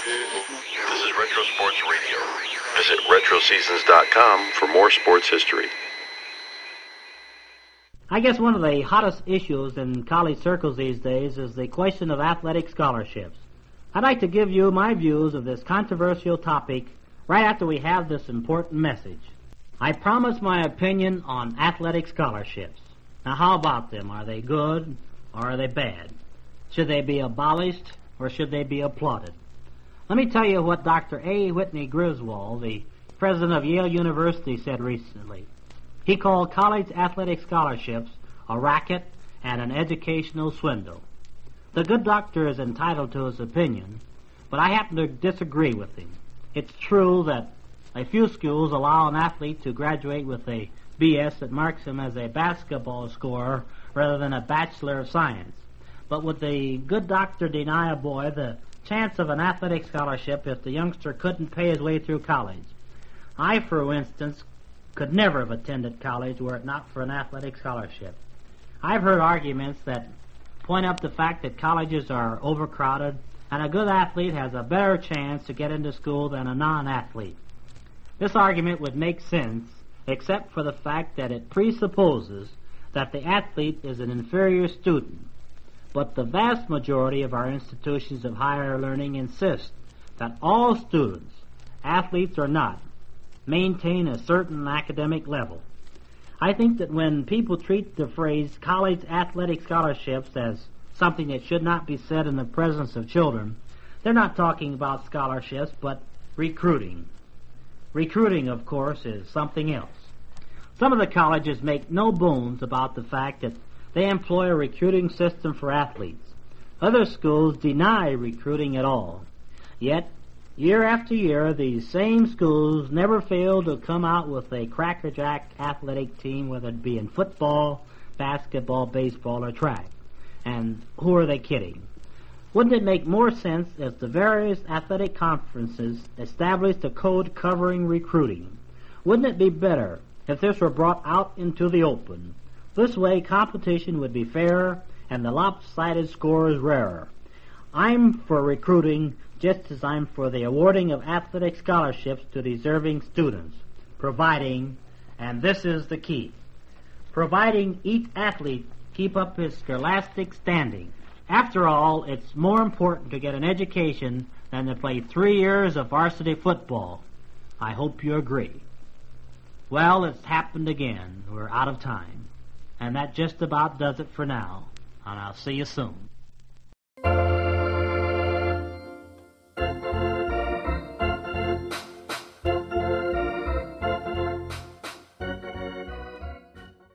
This is Retro Sports Radio. Visit RetroSeasons.com for more sports history. I guess one of the hottest issues in college circles these days is the question of athletic scholarships. I'd like to give you my views of this controversial topic right after we have this important message. I promise my opinion on athletic scholarships. Now, how about them? Are they good or are they bad? Should they be abolished or should they be applauded? Let me tell you what Dr. A. Whitney Griswold, the president of Yale University, said recently. He called college athletic scholarships a racket and an educational swindle. The good doctor is entitled to his opinion, but I happen to disagree with him. It's true that a few schools allow an athlete to graduate with a B.S. that marks him as a basketball scorer rather than a Bachelor of Science. But would the good doctor deny a boy the chance of an athletic scholarship if the youngster couldn't pay his way through college? I, for instance, could never have attended college were it not for an athletic scholarship. I've heard arguments that point up the fact that colleges are overcrowded and a good athlete has a better chance to get into school than a non-athlete. This argument would make sense except for the fact that it presupposes that the athlete is an inferior student. But the vast majority of our institutions of higher learning insist that all students, athletes or not, maintain a certain academic level. I think that when people treat the phrase college athletic scholarships as something that should not be said in the presence of children, they're not talking about scholarships, but recruiting. Recruiting, of course, is something else. Some of the colleges make no bones about the fact that they employ a recruiting system for athletes. Other schools deny recruiting at all. Yet, year after year, these same schools never fail to come out with a crackerjack athletic team, whether it be in football, basketball, baseball, or track. And who are they kidding? Wouldn't it make more sense if the various athletic conferences established a code covering recruiting? Wouldn't it be better if this were brought out into the open? This way, competition would be fairer and the lopsided scores rarer. I'm for recruiting just as I'm for the awarding of athletic scholarships to deserving students, providing, and this is the key, providing each athlete keep up his scholastic standing. After all, it's more important to get an education than to play 3 years of varsity football. I hope you agree. Well, it's happened again. We're out of time. And that just about does it for now. And I'll see you soon.